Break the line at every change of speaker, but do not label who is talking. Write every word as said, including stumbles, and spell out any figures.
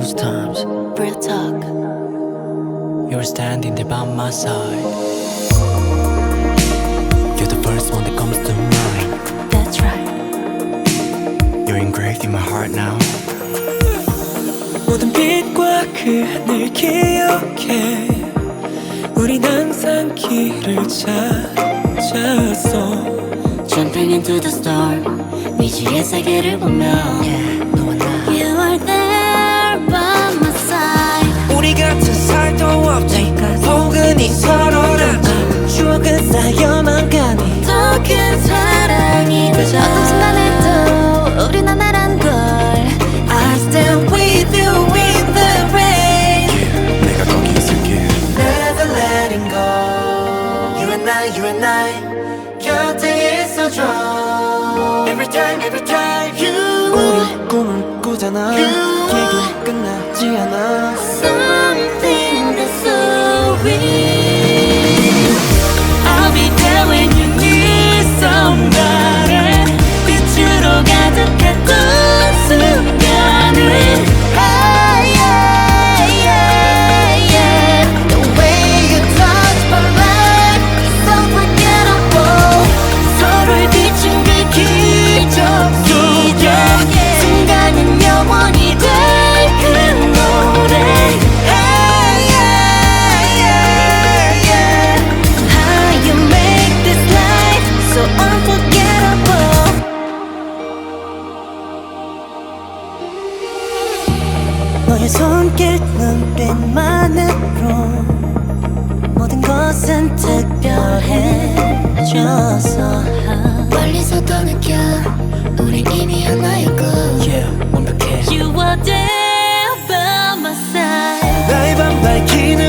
those times.
Real talk.
You were standing there by my side. You're the first one that comes to mind.
That's right.
You're engraved in my heart now.
모든 빛과 그늘 기억해. 우린 항상 길을 찾았어.
Jumping into the storm. 미지의 세계를 보며
Yeah, 너와 나.
You are there by my side.
우리 같은 살도 없지. 포근히 서로라지. 추억은 쌓여만 가니
더 큰 사랑이 되자. 어떤 순간에도 우린 하나란 걸.
I stand with you in the rain.
Yeah, 내가 거기 있을게.
Never letting go. You and I, you and I 곁에 있어줘. Every time, every time you. 우리 꿈을 꾸잖아. 얘기 끝나지 않아.
Something that's so real. I'll be there when you need somebody. 빛으로 가득했던 순간을. Hey, yeah, yeah, yeah. The way you touch my life is unforgettable. 서로를 비춘 그 기적 속에 순간은 영원히 될 그 노래. Hey, yeah, yeah, yeah. How you make this life so unforgettable.
너의 손길 눈빛만으로 모든 것은 특별해졌어.
멀리서도 느껴 우린 이미 하나였고.
Yeah, 완벽해.
You are there by my side.
나의 밤 밝히는